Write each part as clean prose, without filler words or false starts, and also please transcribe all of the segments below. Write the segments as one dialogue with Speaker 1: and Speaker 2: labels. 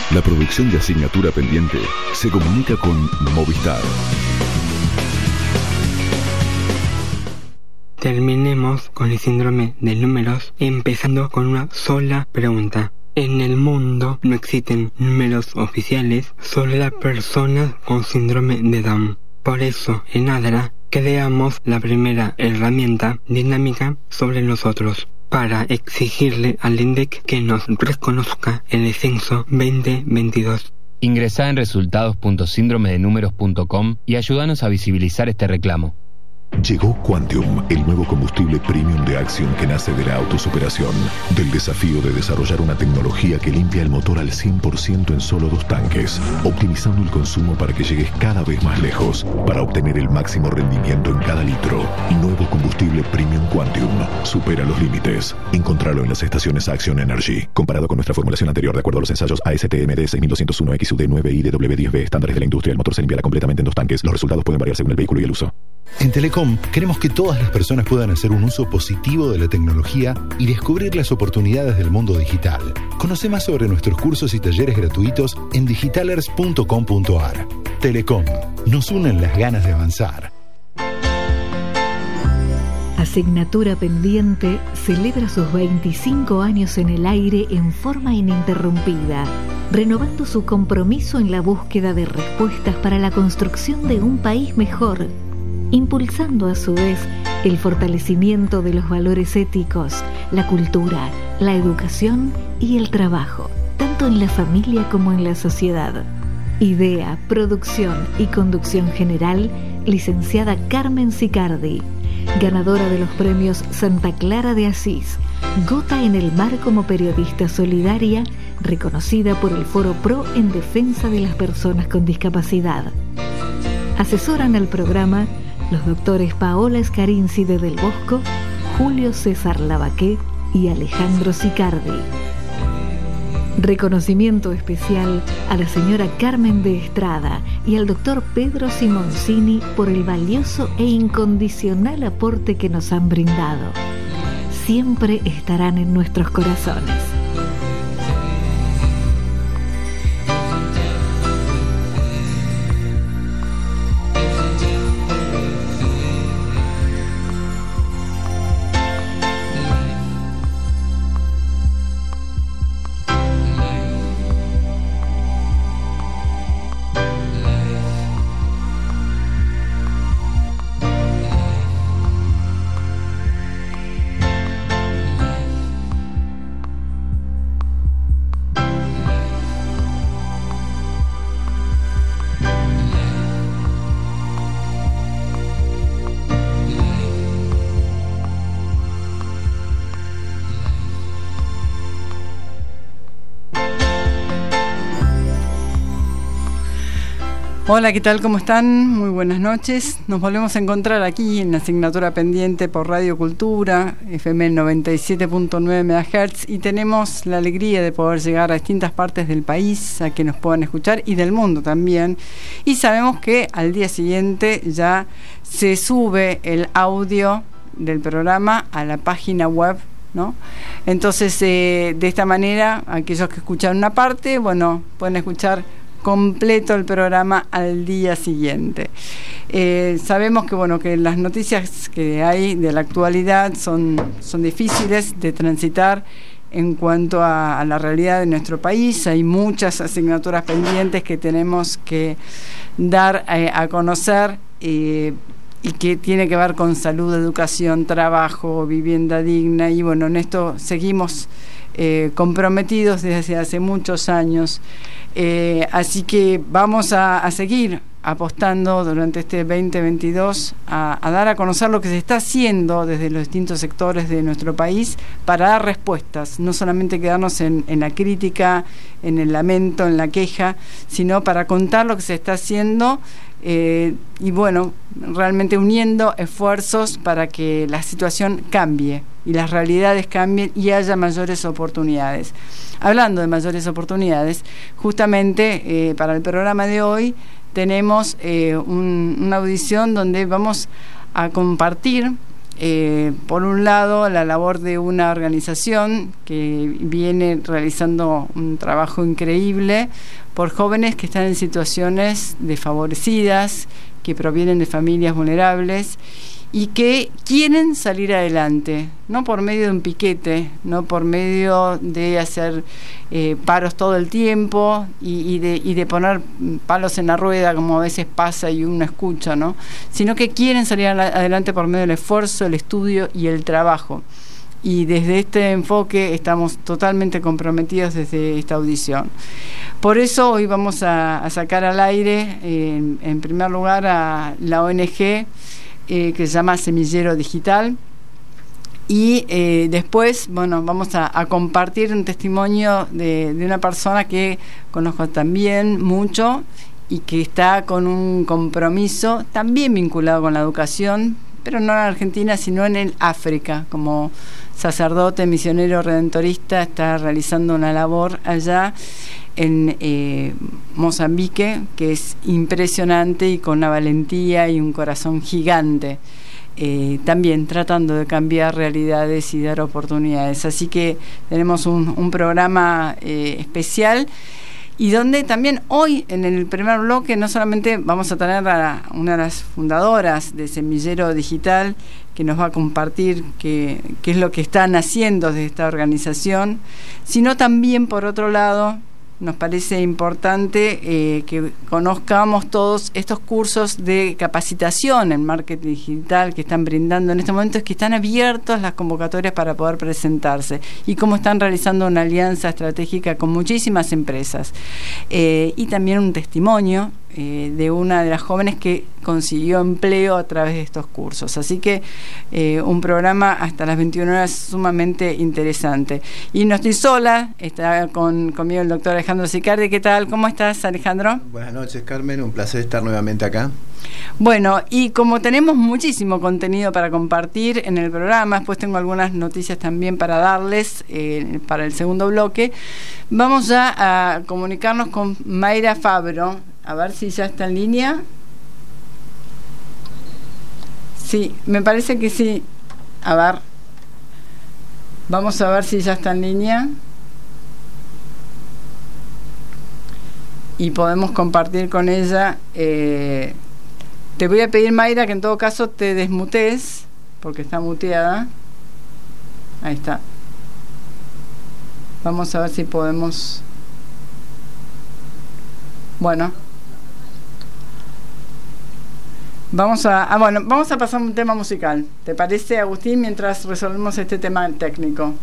Speaker 1: La producción de Asignatura Pendiente se comunica con Movistar.
Speaker 2: Terminemos con el síndrome de números, empezando con una sola pregunta. En el mundo no existen números oficiales sobre las personas con síndrome de Down. Por eso, en ADRA, creamos la primera herramienta dinámica sobre nosotros, para exigirle al INDEC que nos reconozca en el censo 2022.
Speaker 3: Ingresá en resultados.síndromedenúmeros.com y ayúdanos a visibilizar este reclamo.
Speaker 1: Llegó Quantium, el nuevo combustible premium de Axion que nace de la autosuperación, del desafío de desarrollar una tecnología que limpia el motor al 100% en solo 2 tanques, optimizando el consumo para que llegues cada vez más lejos, para obtener el máximo rendimiento en cada litro. Nuevo combustible premium Quantium, supera los límites. Encontralo en las estaciones Axion Energy. Comparado con nuestra formulación anterior, de acuerdo a los ensayos ASTM-D 6201 XUD9 y DW10B estándares de la industria, el motor se limpiará completamente en 2 tanques. Los resultados pueden variar según el vehículo y el uso.
Speaker 4: En Telecom queremos que todas las personas puedan hacer un uso positivo de la tecnología y descubrir las oportunidades del mundo digital. Conoce más sobre nuestros cursos y talleres gratuitos en digitalers.com.ar. Telecom, nos unen las ganas de avanzar.
Speaker 5: Asignatura Pendiente celebra sus 25 años en el aire en forma ininterrumpida, renovando su compromiso en la búsqueda de respuestas para la construcción de un país mejor, impulsando a su vez el fortalecimiento de los valores éticos, la cultura, la educación y el trabajo, tanto en la familia como en la sociedad. Idea, producción y conducción general, licenciada Carmen Sicardi, ganadora de los premios Santa Clara de Asís, Gota en el Mar como periodista solidaria, reconocida por el Foro Pro en defensa de las personas con discapacidad. Asesoran al programa los doctores Paola Escarinci de Del Bosco, Julio César Lavaqué y Alejandro Sicardi. Reconocimiento especial a la señora Carmen de Estrada y al doctor Pedro Simoncini por el valioso e incondicional aporte que nos han brindado. Siempre estarán en nuestros corazones.
Speaker 6: Hola, ¿qué tal? ¿Cómo están? Muy buenas noches. Nos volvemos a encontrar aquí en la Asignatura Pendiente por Radio Cultura, FM 97.9 MHz, y tenemos la alegría de poder llegar a distintas partes del país, a que nos puedan escuchar, y del mundo también. Y sabemos que al día siguiente ya se sube el audio del programa a la página web, ¿no? Entonces, de esta manera, aquellos que escuchan una parte, bueno, pueden escuchar completo el programa al día siguiente. Sabemos que bueno, que las noticias que hay de la actualidad son difíciles de transitar en cuanto a la realidad de nuestro país. Hay muchas asignaturas pendientes que tenemos que dar a conocer, y que tiene que ver con salud, educación, trabajo, vivienda digna, y bueno, en esto seguimos comprometidos desde hace muchos años. Así que vamos a seguir apostando durante este 2022 a dar a conocer lo que se está haciendo desde los distintos sectores de nuestro país para dar respuestas, no solamente quedarnos en la crítica, en el lamento, en la queja, sino para contar lo que se está haciendo, y bueno, realmente uniendo esfuerzos para que la situación cambie y las realidades cambien y haya mayores oportunidades. Hablando de mayores oportunidades, justamente para el programa de hoy tenemos una audición donde vamos a compartir por un lado, la labor de una organización que viene realizando un trabajo increíble por jóvenes que están en situaciones desfavorecidas, que provienen de familias vulnerables y que quieren salir adelante, no por medio de un piquete, no por medio de hacer paros todo el tiempo y de poner palos en la rueda, como a veces pasa y uno escucha, ¿no? Sino que quieren salir adelante por medio del esfuerzo, el estudio y el trabajo. Y desde este enfoque estamos totalmente comprometidos desde esta audición. Por eso hoy vamos a sacar al aire, en primer lugar, a la ONG que se llama Semillero Digital, y después, bueno, vamos a compartir un testimonio de una persona que conozco también mucho y que está con un compromiso también vinculado con la educación, pero no en Argentina, sino en el África. Como sacerdote, misionero redentorista, está realizando una labor allá en Mozambique, que es impresionante y con una valentía y un corazón gigante, también tratando de cambiar realidades y dar oportunidades. Así que tenemos un programa especial, y donde también hoy en el primer bloque no solamente vamos a tener a una de las fundadoras de Semillero Digital, que nos va a compartir qué es lo que están haciendo desde esta organización, sino también, por otro lado, nos parece importante que conozcamos todos estos cursos de capacitación en marketing digital que están brindando en este momento, es que están abiertas las convocatorias para poder presentarse, y cómo están realizando una alianza estratégica con muchísimas empresas. Y también un testimonio de una de las jóvenes que consiguió empleo a través de estos cursos. Así que un programa hasta las 21 horas sumamente interesante. Y no estoy sola, está conmigo el doctor Alejandro Sicardi. ¿Qué tal? ¿Cómo estás, Alejandro?
Speaker 7: Buenas noches, Carmen, un placer estar nuevamente acá.
Speaker 6: Bueno, y como tenemos muchísimo contenido para compartir en el programa, después tengo algunas noticias también para darles para el segundo bloque, vamos ya a comunicarnos con Mayra Fabro. A ver si ya está en línea. Sí, me parece que sí. A ver. Vamos a ver si ya está en línea. Y podemos compartir con ella. Te voy a pedir, Mayra, que en todo caso te desmutes, porque está muteada. Ahí está. Vamos a ver si podemos. Bueno. Vamos a pasar un tema musical. ¿Te parece, Agustín, mientras resolvemos este tema técnico?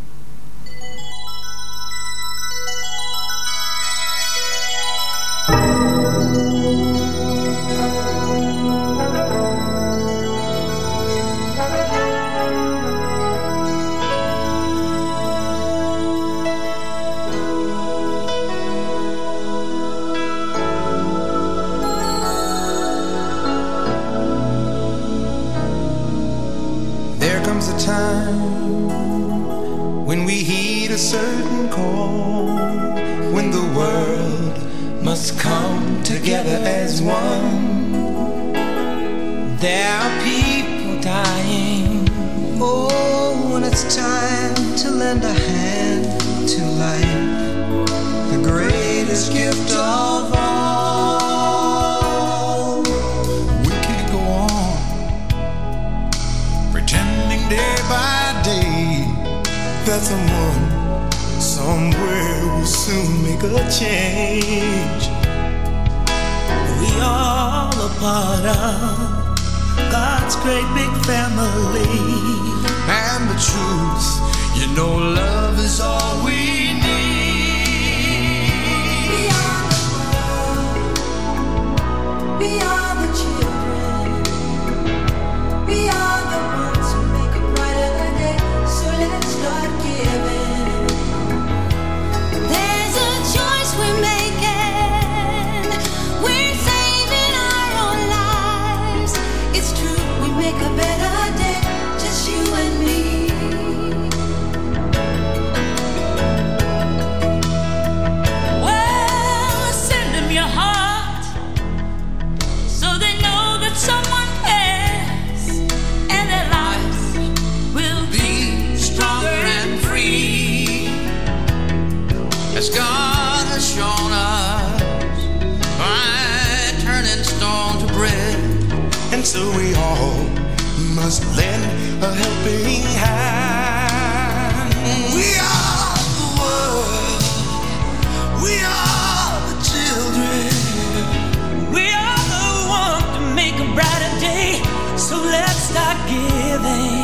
Speaker 8: so we all must lend a helping hand. We are the world, we are the children, we are the one to make a brighter day, so let's start giving.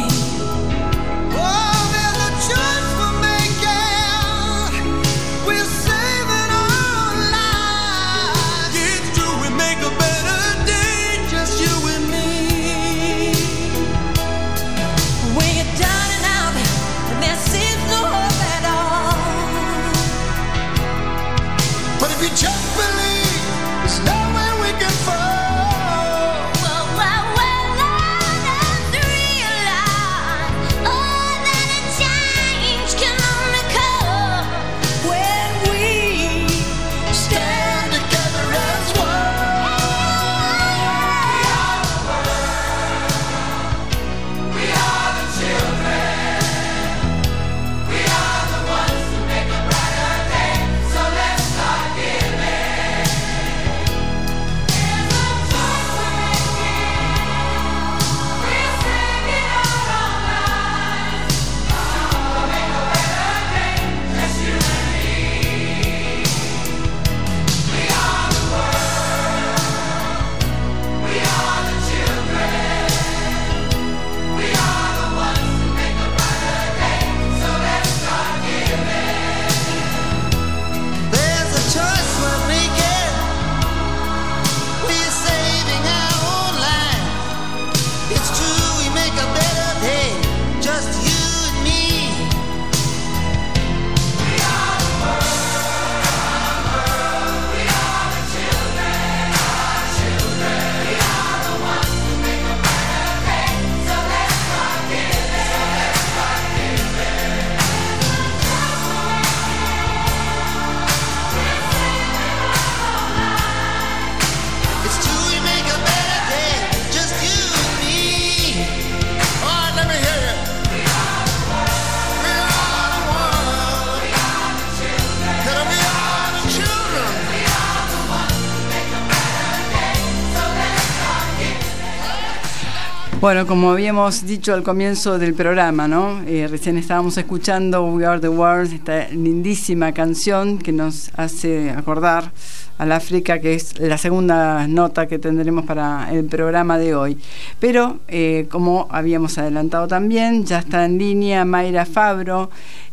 Speaker 6: Bueno, como habíamos dicho al comienzo del programa, ¿no? Recién estábamos escuchando We Are the World, esta lindísima canción que nos hace acordar al África, que es la segunda nota que tendremos para el programa de hoy. Pero, como habíamos adelantado también, ya está en línea Mayra Fabro.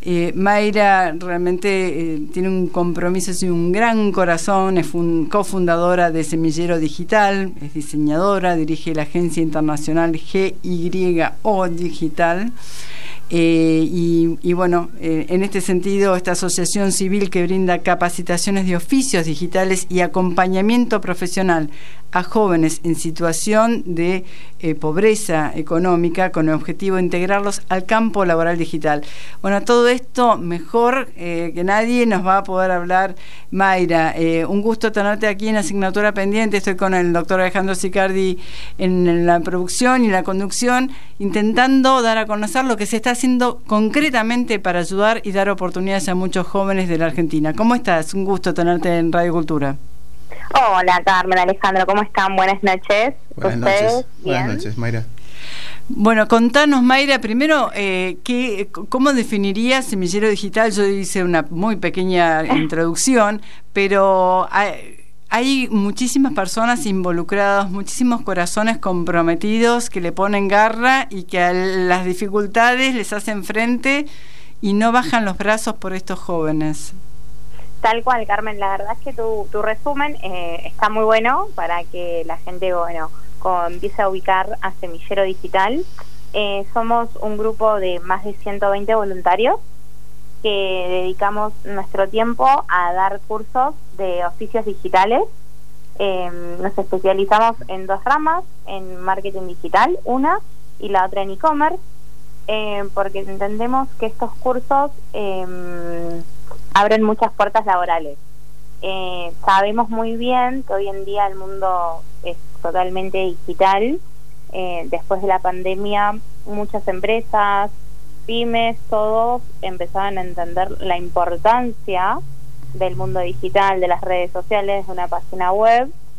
Speaker 6: Mayra realmente tiene un compromiso y un gran corazón, es cofundadora de Semillero Digital, es diseñadora, dirige la agencia internacional GYO Digital. Y bueno, en este sentido, esta asociación civil que brinda capacitaciones de oficios digitales y acompañamiento profesional a jóvenes en situación de pobreza económica con el objetivo de integrarlos al campo laboral digital. Bueno, todo esto mejor que nadie nos va a poder hablar Mayra. Un gusto tenerte aquí en Asignatura Pendiente. Estoy con el doctor Alejandro Sicardi en la producción y la conducción, intentando dar a conocer lo que se está haciendo concretamente para ayudar y dar oportunidades a muchos jóvenes de la Argentina. ¿Cómo estás? Un gusto tenerte en Radio Cultura.
Speaker 9: Hola Carmen, Alejandro, ¿cómo están? Buenas noches.
Speaker 7: Buenas noches. Buenas noches, Mayra.
Speaker 6: Bueno, contanos, Mayra, primero, ¿cómo definirías Semillero Digital? Yo hice una muy pequeña introducción, pero hay muchísimas personas involucradas, muchísimos corazones comprometidos que le ponen garra y que a las dificultades les hacen frente y no bajan los brazos por estos jóvenes.
Speaker 9: Tal cual, Carmen, la verdad es que tu resumen está muy bueno para que la gente, empiece a ubicar a Semillero Digital. Somos un grupo de más de 120 voluntarios que dedicamos nuestro tiempo a dar cursos de oficios digitales. Nos especializamos en dos ramas, en marketing digital, una, y la otra en e-commerce, porque entendemos que estos cursos abren muchas puertas laborales. Sabemos muy bien que hoy en día el mundo es totalmente digital. Después de la pandemia, muchas empresas, pymes, todos empezaban a entender la importancia del mundo digital, de las redes sociales, de una página web,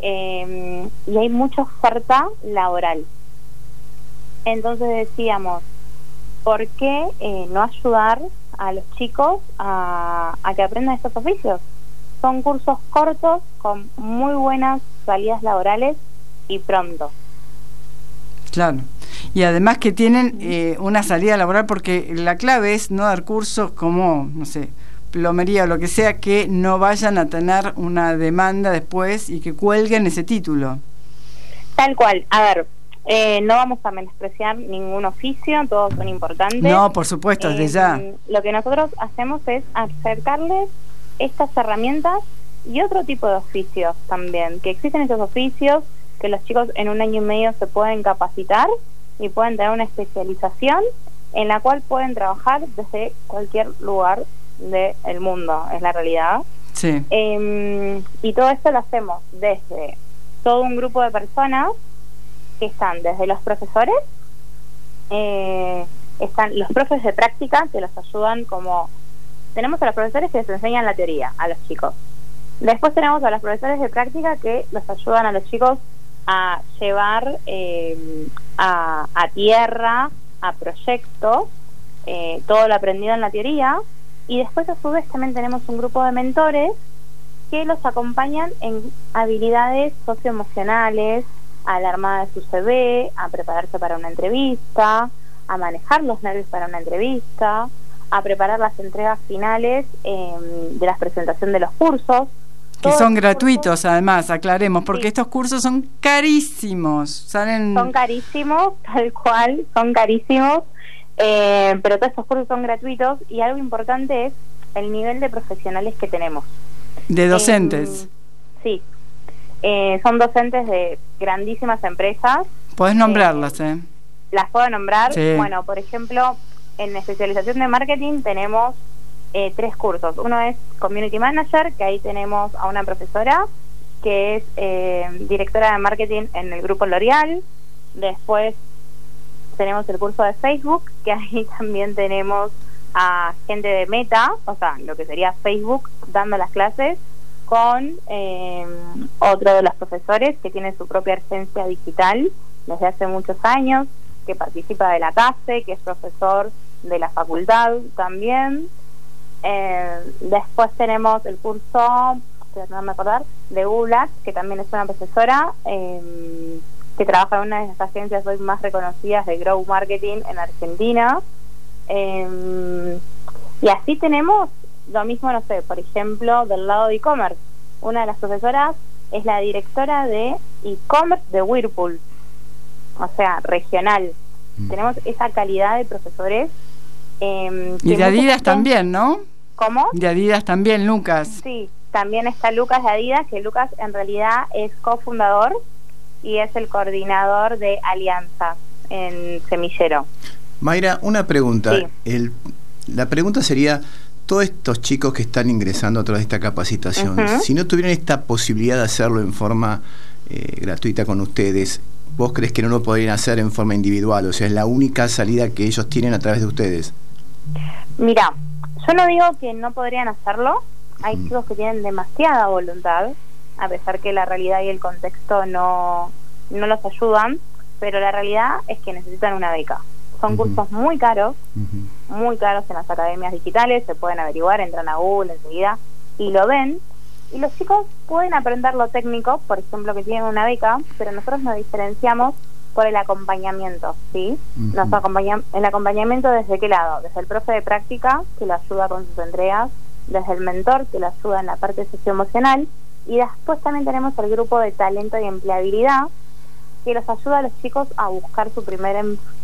Speaker 9: y hay mucha oferta laboral. Entonces decíamos, ¿por qué no ayudar a los chicos a que aprendan estos oficios? Son cursos cortos con muy buenas salidas laborales y pronto.
Speaker 6: Claro. Y además que tienen una salida laboral, porque la clave es no dar cursos como, no sé, plomería o lo que sea, que no vayan a tener una demanda después y que cuelguen ese título.
Speaker 9: Tal cual. A ver, no vamos a menospreciar ningún oficio, todos son importantes.
Speaker 6: No, por supuesto, desde ya.
Speaker 9: Lo que nosotros hacemos es acercarles estas herramientas y otro tipo de oficios también, que existen esos oficios que los chicos en 1 año y medio se pueden capacitar y pueden tener una especialización en la cual pueden trabajar desde cualquier lugar del mundo, es la realidad.
Speaker 6: Sí.
Speaker 9: Y todo esto lo hacemos desde todo un grupo de personas que están desde los profesores, están los profes de práctica que los ayudan, como tenemos a los profesores que les enseñan la teoría a los chicos. Después tenemos a los profesores de práctica que los ayudan a los chicos a llevar a tierra, a proyectos, todo lo aprendido en la teoría. Y después a su vez también tenemos un grupo de mentores que los acompañan en habilidades socioemocionales, a la armada de su CV, a prepararse para una entrevista, a manejar los nervios para una entrevista, a preparar las entregas finales de la presentación de los cursos.
Speaker 6: Que son gratuitos, además, aclaremos, porque estos cursos son carísimos.
Speaker 9: Son carísimos, tal cual, son carísimos. Pero todos estos cursos son gratuitos, y algo importante es el nivel de profesionales que tenemos.
Speaker 6: ¿De docentes?
Speaker 9: Sí. Son docentes de grandísimas empresas.
Speaker 6: Podés nombrarlas,
Speaker 9: Las puedo nombrar.
Speaker 6: Sí.
Speaker 9: Bueno, por ejemplo, en especialización de marketing tenemos 3 cursos. Uno es Community Manager, que ahí tenemos a una profesora que es directora de marketing en el grupo L'Oreal. Después tenemos el curso de Facebook, que ahí también tenemos a gente de Meta, o sea, lo que sería Facebook, dando las clases, con otro de los profesores que tiene su propia agencia digital desde hace muchos años, que participa de la CASE, que es profesor de la facultad también. Después tenemos el curso, no me acordar, de Google, que también es una profesora que trabaja en una de las agencias hoy más reconocidas de Grow Marketing en Argentina. Y así tenemos lo mismo, no sé, por ejemplo, del lado de e-commerce. Una de las profesoras es la directora de e-commerce de Whirlpool, o sea, regional. Tenemos esa calidad de profesores.
Speaker 6: Y de Adidas también, ¿no?
Speaker 9: ¿Cómo?
Speaker 6: De Adidas también, Lucas.
Speaker 9: Sí, también está Lucas de Adidas, que Lucas en realidad es cofundador y es el coordinador de alianzas en Semillero.
Speaker 7: Mayra, una pregunta.
Speaker 9: Sí.
Speaker 7: La pregunta sería, todos estos chicos que están ingresando a través de esta capacitación, si no tuvieran esta posibilidad de hacerlo en forma gratuita con ustedes, ¿vos crees que no lo podrían hacer en forma individual? O sea, ¿es la única salida que ellos tienen a través de ustedes? Mira,
Speaker 9: yo no digo que no podrían hacerlo. Hay chicos que tienen demasiada voluntad, a pesar que la realidad y el contexto no los ayudan, pero la realidad es que necesitan una beca. Son cursos muy caros en las academias digitales, se pueden averiguar, entran a Google enseguida y lo ven. Y los chicos pueden aprender lo técnico, por ejemplo, que tienen una beca, pero nosotros nos diferenciamos por el acompañamiento, ¿sí? El acompañamiento, ¿desde qué lado? Desde el profe de práctica, que lo ayuda con sus entregas, desde el mentor, que lo ayuda en la parte socioemocional, y después también tenemos el grupo de talento y empleabilidad, que los ayuda a los chicos a buscar su primer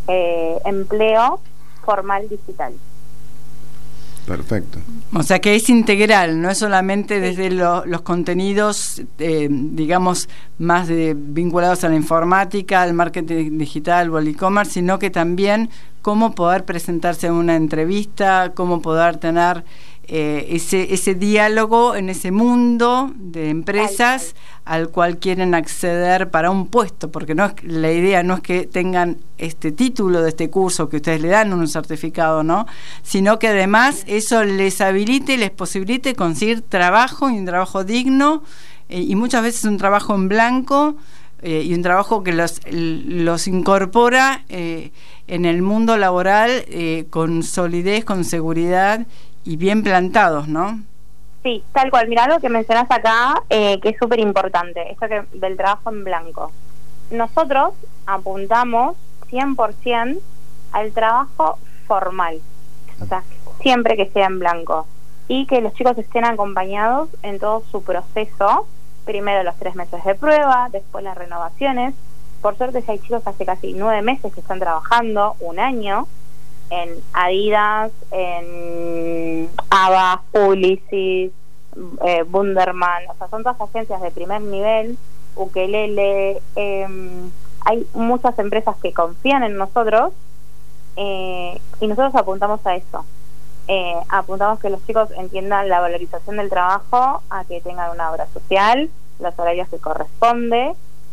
Speaker 9: empleo formal digital.
Speaker 7: Perfecto.
Speaker 6: O sea que es integral, no es solamente desde los contenidos, digamos, más vinculados a la informática, al marketing digital o al e-commerce, sino que también cómo poder presentarse en una entrevista, cómo poder tener ese diálogo en ese mundo de empresas al cual quieren acceder para un puesto, porque la idea no es que tengan este título de este curso que ustedes le dan, un certificado, ¿no? Sino que además eso les habilite, les posibilite conseguir trabajo, y un trabajo digno y muchas veces un trabajo en blanco y un trabajo que los incorpora en el mundo laboral con solidez, con seguridad y bien plantados, ¿no?
Speaker 9: Sí, tal cual. Mira, algo que mencionás acá, que es súper importante, esto del trabajo en blanco. Nosotros apuntamos 100% al trabajo formal, o sea, siempre que sea en blanco, y que los chicos estén acompañados en todo su proceso, primero los 3 meses de prueba, después las renovaciones. Por suerte ya hay chicos hace casi 9 meses que están trabajando, 1 año, en Adidas, en Ava, Publicis, Bunderman, o sea, son todas agencias de primer nivel, Ukelele, hay muchas empresas que confían en nosotros, y nosotros apuntamos a eso. Apuntamos que los chicos entiendan la valorización del trabajo, a que tengan una obra social, los horarios que corresponde.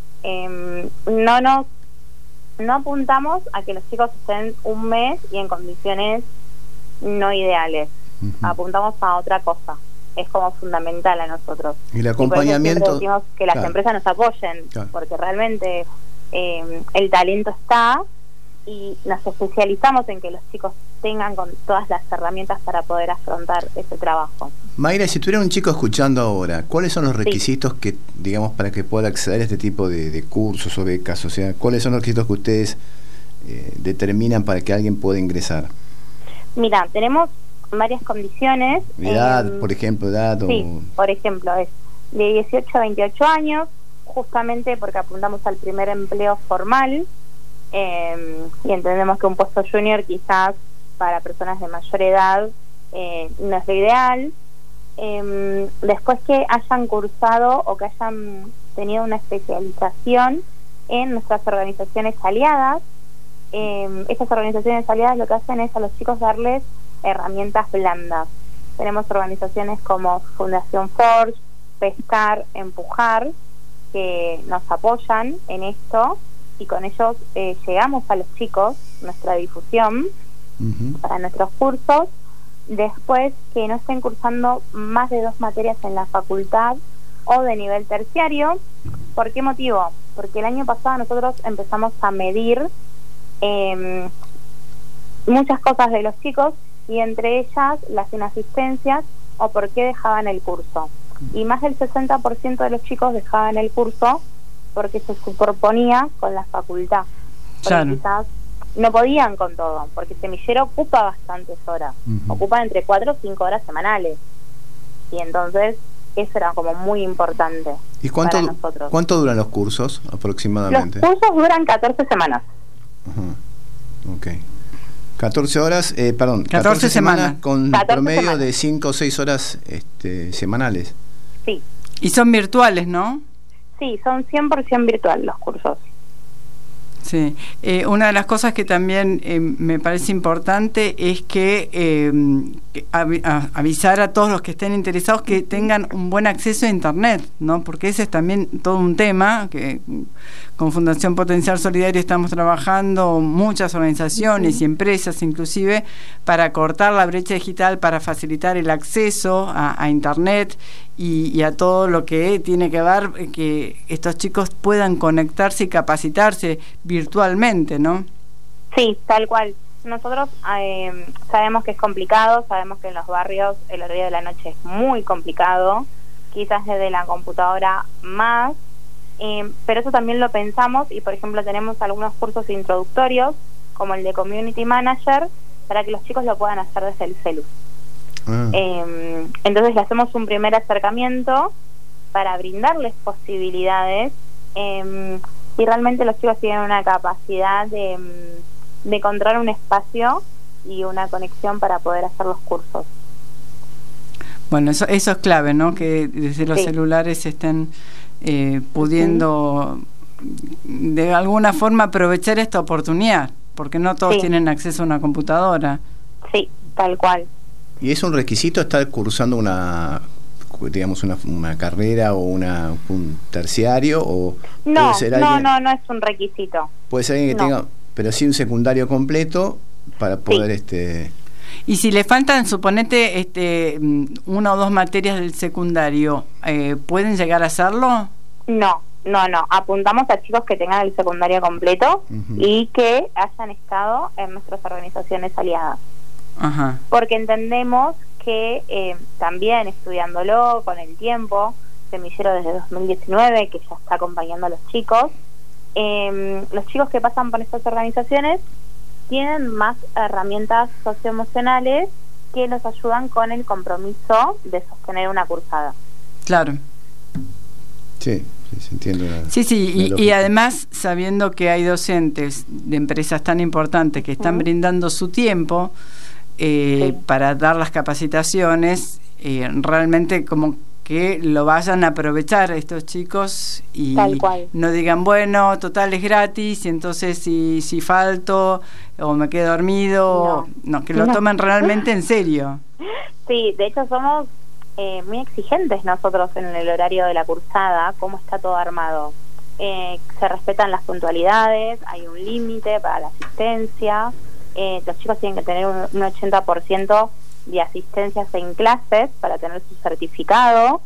Speaker 9: No apuntamos a que los chicos estén 1 mes y en condiciones no ideales. Apuntamos a otra cosa. Es como fundamental a nosotros.
Speaker 7: Y el acompañamiento.
Speaker 9: Y decimos que las empresas nos apoyen, porque realmente el talento está, y nos especializamos en que los chicos tengan con todas las herramientas para poder afrontar ese trabajo.
Speaker 7: Mayra, si tuviera un chico escuchando ahora, ¿cuáles son los requisitos que, digamos, para que pueda acceder a este tipo de cursos o becas? O sea, ¿cuáles son los requisitos que ustedes determinan para que alguien pueda ingresar?
Speaker 9: Mira, tenemos varias condiciones.
Speaker 7: Edad, por ejemplo, edad.
Speaker 9: Sí, por ejemplo, es de 18 a 28 años, justamente porque apuntamos al primer empleo formal, y entendemos que un puesto junior quizás para personas de mayor edad no es lo ideal. Después que hayan cursado o que hayan tenido una especialización en nuestras organizaciones aliadas. Estas organizaciones aliadas lo que hacen es a los chicos darles herramientas blandas. Tenemos organizaciones como Fundación Forge, Pescar, Empujar, que nos apoyan en esto, y con ellos llegamos a los chicos, nuestra difusión para nuestros cursos. Después que no estén cursando más de 2 materias en la facultad o de nivel terciario. ¿Por qué motivo? Porque el año pasado nosotros empezamos a medir muchas cosas de los chicos, y entre ellas las inasistencias o por qué dejaban el curso. Y más del 60% de los chicos dejaban el curso porque se superponía con la facultad. Porque quizás no podían con todo, porque semillero ocupa bastantes horas, ocupa entre 4 o 5 horas semanales, y entonces eso era como muy importante.
Speaker 7: ¿Y cuánto duran los cursos aproximadamente?
Speaker 9: Los cursos duran 14 semanas.
Speaker 7: Ok. 14 horas, 14 semanas con 14 promedio semanas. De 5 o 6 horas semanales.
Speaker 9: Sí.
Speaker 6: Y son virtuales, ¿no?
Speaker 9: Sí, son 100% virtuales los cursos.
Speaker 6: Sí, una de las cosas que también me parece importante es que avisar a todos los que estén interesados que tengan un buen acceso a Internet, ¿no? Porque ese es también todo un tema que con Fundación Potencial Solidario estamos trabajando muchas organizaciones y empresas inclusive para cortar la brecha digital, para facilitar el acceso a Internet y a todo lo que tiene que ver que estos chicos puedan conectarse y capacitarse virtualmente, ¿no?
Speaker 9: Sí, tal cual. Nosotros sabemos que es complicado, sabemos que en los barrios el horario de la noche es muy complicado, quizás desde la computadora más, pero eso también lo pensamos, y por ejemplo tenemos algunos cursos introductorios como el de Community Manager para que los chicos lo puedan hacer desde el celu. Entonces le hacemos un primer acercamiento para brindarles posibilidades, y realmente los chicos tienen una capacidad de encontrar un espacio y una conexión para poder hacer los cursos.
Speaker 6: Bueno, eso es clave, ¿no? Que desde los celulares estén pudiendo de alguna forma aprovechar esta oportunidad, porque no todos tienen acceso a una computadora. Sí,
Speaker 9: tal cual.
Speaker 7: ¿Y es un requisito estar cursando una carrera o un terciario? O
Speaker 9: no,
Speaker 7: puede ser alguien,
Speaker 9: no es un requisito.
Speaker 7: Puede ser alguien que tenga, pero sí un secundario completo para poder
Speaker 6: Y si le faltan, suponete, una o dos materias del secundario, ¿pueden llegar a hacerlo?
Speaker 9: No. Apuntamos a chicos que tengan el secundario completo y que hayan estado en nuestras organizaciones aliadas.
Speaker 6: Ajá.
Speaker 9: Porque entendemos que también estudiándolo con el tiempo, Semillero desde 2019, que ya está acompañando a los chicos que pasan por estas organizaciones tienen más herramientas socioemocionales que los ayudan con el compromiso de sostener una cursada.
Speaker 6: Claro.
Speaker 7: Sí, se entiende.
Speaker 6: Sí, y además sabiendo que hay docentes de empresas tan importantes que están brindando su tiempo para dar las capacitaciones, realmente como que lo vayan a aprovechar estos chicos y no digan, bueno, total es gratis y entonces si falto o me quedo dormido, no, que lo tomen realmente en serio.
Speaker 9: Sí, de hecho somos muy exigentes nosotros en el horario de la cursada, cómo está todo armado. Se respetan las puntualidades, hay un límite para la asistencia, los chicos tienen que tener un 80% de asistencias en clases para tener su certificado.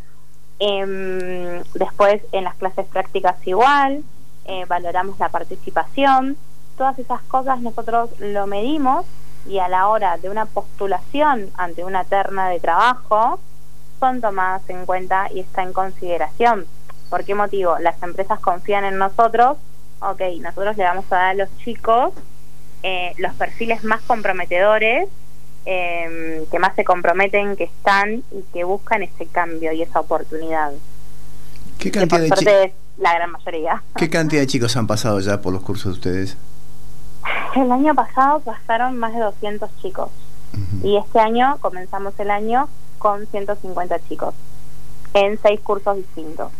Speaker 9: Después en las clases prácticas igual, valoramos la participación. Todas esas cosas nosotros lo medimos y a la hora de una postulación ante una terna de trabajo son tomadas en cuenta y está en consideración. ¿Por qué motivo? Las empresas confían en nosotros. Ok, nosotros le vamos a dar a los chicos los perfiles más comprometedores, que más se comprometen, que están y que buscan ese cambio y esa oportunidad.
Speaker 7: ¿Qué cantidad
Speaker 9: de chicos? Es la gran mayoría.
Speaker 7: ¿Qué cantidad de chicos han pasado ya por los cursos de ustedes?
Speaker 9: El año pasado pasaron más de 200 chicos y este año comenzamos el año con 150 chicos en 6 cursos distintos.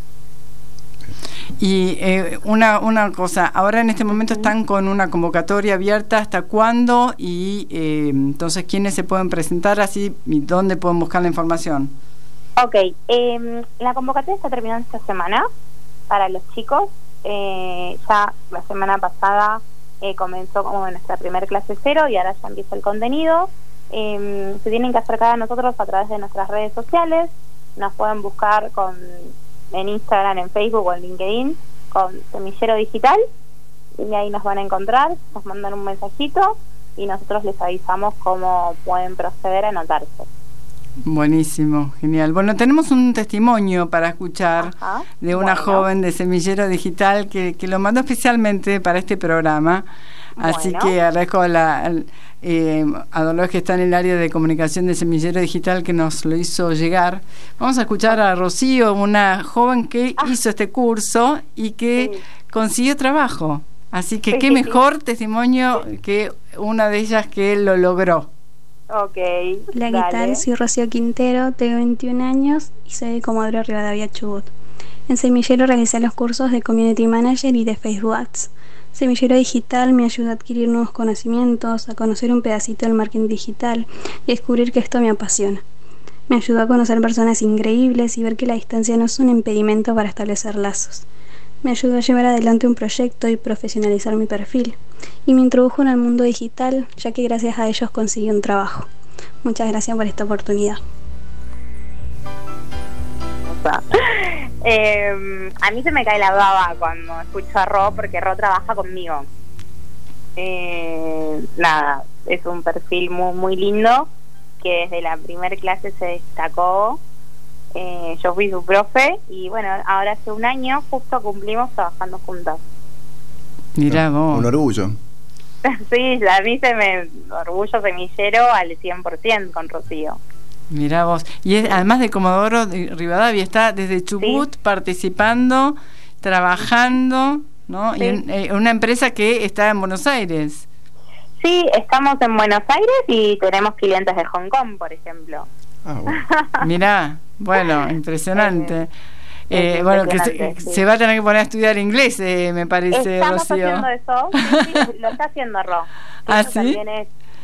Speaker 6: Y una cosa, ahora en este momento están con una convocatoria abierta, ¿hasta cuándo? Y entonces, ¿quiénes se pueden presentar así y dónde pueden buscar la información?
Speaker 9: Ok, la convocatoria está terminando esta semana para los chicos. Ya la semana pasada comenzó como nuestra primer clase 0 y ahora ya empieza el contenido. Se tienen que acercar a nosotros a través de nuestras redes sociales. Nos pueden buscar en Instagram, en Facebook o en LinkedIn con Semillero Digital y ahí nos van a encontrar, nos mandan un mensajito y nosotros les avisamos cómo pueden proceder a anotarse.
Speaker 6: Buenísimo, genial. Bueno, tenemos un testimonio para escuchar de una joven de Semillero Digital que lo mandó especialmente para este programa. Así que agradezco a Dolores, que está en el área de comunicación de Semillero Digital, que nos lo hizo llegar. Vamos a escuchar a Rocío, una joven que hizo este curso y que consiguió trabajo. Así que qué mejor testimonio que una de ellas que lo logró.
Speaker 9: Ok.
Speaker 10: Hola, ¿qué tal? Soy Rocío Quintero, tengo 21 años y soy de Comodoro Rivadavia, Chubut. En Semillero realicé los cursos de Community Manager y de Facebook Ads. Semillero Digital me ayuda a adquirir nuevos conocimientos, a conocer un pedacito del marketing digital y a descubrir que esto me apasiona. Me ayudó a conocer personas increíbles y ver que la distancia no es un impedimento para establecer lazos. Me ayudó a llevar adelante un proyecto y profesionalizar mi perfil. Y me introdujo en el mundo digital, ya que gracias a ellos conseguí un trabajo. Muchas gracias por esta oportunidad.
Speaker 9: A mí se me cae la baba cuando escucho a Ro, porque Ro trabaja conmigo. Nada, es un perfil muy, muy lindo, que desde la primer clase se destacó. Yo fui su profe y bueno, ahora hace un año justo cumplimos trabajando juntas.
Speaker 6: Mirá vos.
Speaker 7: Un orgullo.
Speaker 9: Sí, a mí se me orgullo semillero al 100% con Rocío.
Speaker 6: Mirá vos. Y además de Comodoro Rivadavia, está desde Chubut participando, trabajando, ¿no? Sí. Y en una empresa que está en Buenos Aires.
Speaker 9: Sí, estamos en Buenos Aires y tenemos clientes de Hong Kong, por ejemplo.
Speaker 7: Bueno.
Speaker 6: Mirá, bueno, impresionante. Bueno, que se va a tener que poner a estudiar inglés, me parece,
Speaker 9: Estamos
Speaker 6: Rocío.
Speaker 9: Haciendo eso, sí, lo está haciendo Ro.
Speaker 6: ¿Ah, sí?
Speaker 9: También es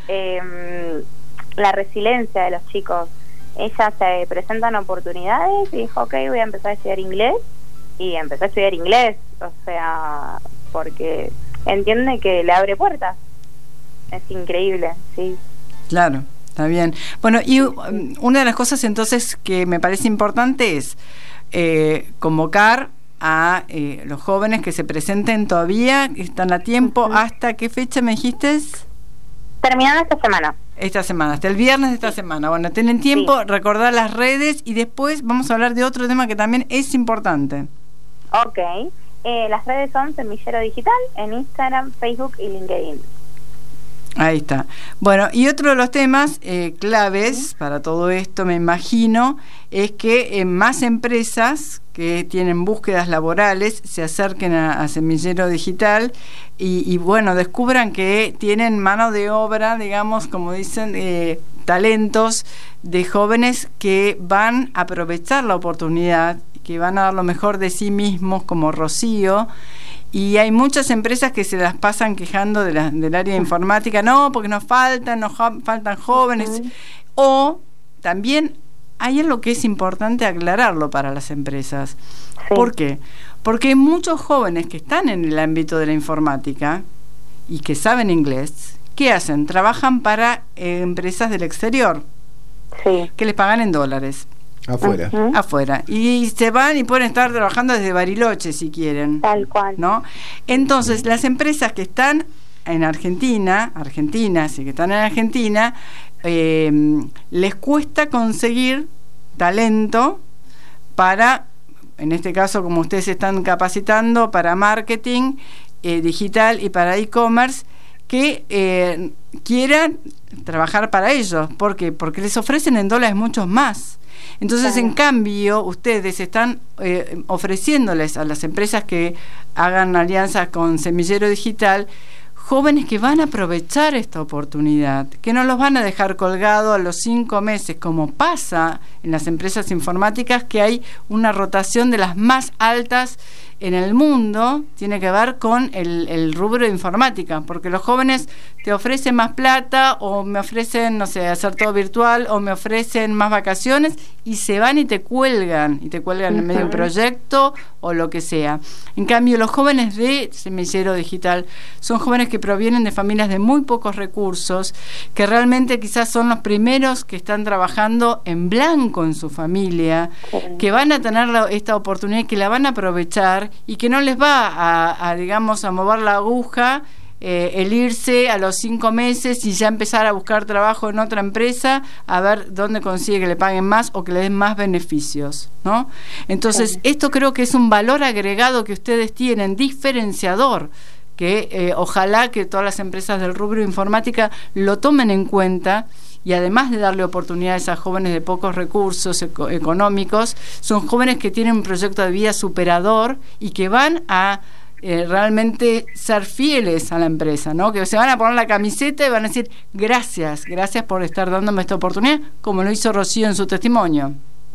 Speaker 9: la resiliencia de los chicos. Ellas se presentan oportunidades y dijo, ok, voy a empezar a estudiar inglés. Y empezó a estudiar inglés, o sea, porque entiende que le abre puertas. Es increíble, sí.
Speaker 6: Claro, Está bien. Bueno, y una de las cosas entonces que me parece importante es convocar a los jóvenes que se presenten todavía, que están a tiempo. ¿Hasta qué fecha me dijiste?
Speaker 9: Terminando esta semana.
Speaker 6: Esta semana, hasta el viernes de esta semana. Bueno, tienen tiempo, recordar las redes y después vamos a hablar de otro tema que también es importante.
Speaker 9: Ok. Las redes son Semillero Digital en Instagram, Facebook y LinkedIn.
Speaker 6: Ahí está. Bueno, y otro de los temas claves para todo esto, me imagino, es que más empresas que tienen búsquedas laborales se acerquen a Semillero Digital y bueno, descubran que tienen mano de obra, digamos, como dicen, talentos de jóvenes que van a aprovechar la oportunidad, que van a dar lo mejor de sí mismos, como Rocío. Y hay muchas empresas que se las pasan quejando del área de informática, no, porque nos faltan jóvenes. O también hay algo que es importante aclararlo para las empresas. Sí. ¿Por qué? Porque hay muchos jóvenes que están en el ámbito de la informática y que saben inglés, ¿qué hacen? Trabajan para empresas del exterior, sí, que les pagan en dólares.
Speaker 7: Afuera.
Speaker 6: Afuera. Y se van y pueden estar trabajando desde Bariloche si quieren.
Speaker 9: Tal cual.
Speaker 6: ¿No? Entonces, las empresas que están en Argentina, sí, que están en Argentina, les cuesta conseguir talento para, en este caso, como ustedes se están capacitando, para marketing digital y para e-commerce, que quieran trabajar para ellos. ¿Por qué? Porque les ofrecen en dólares muchos más. Entonces, claro, en cambio, ustedes están ofreciéndoles a las empresas que hagan alianzas con Semillero Digital jóvenes que van a aprovechar esta oportunidad, que no los van a dejar colgados a los 5 meses, como pasa en las empresas informáticas, que hay una rotación de las más altas en el mundo, tiene que ver con el rubro de informática, porque los jóvenes te ofrecen más plata o me ofrecen, no sé, hacer todo virtual o me ofrecen más vacaciones y se van y te cuelgan en medio de un proyecto o lo que sea. En cambio, los jóvenes de Semillero Digital son jóvenes que provienen de familias de muy pocos recursos, que realmente quizás son los primeros que están trabajando en blanco en su familia, que van a tener esta oportunidad y que la van a aprovechar y que no les va a digamos, a mover la aguja el irse a los 5 meses y ya empezar a buscar trabajo en otra empresa a ver dónde consigue que le paguen más o que le den más beneficios, ¿no? Entonces, esto creo que es un valor agregado que ustedes tienen, diferenciador, que ojalá que todas las empresas del rubro informática lo tomen en cuenta. Y además de darle oportunidades a jóvenes de pocos recursos económicos, son jóvenes que tienen un proyecto de vida superador y que van a realmente ser fieles a la empresa, ¿no? Que se van a poner la camiseta y van a decir gracias por estar dándome esta oportunidad, como lo hizo Rocío en su testimonio.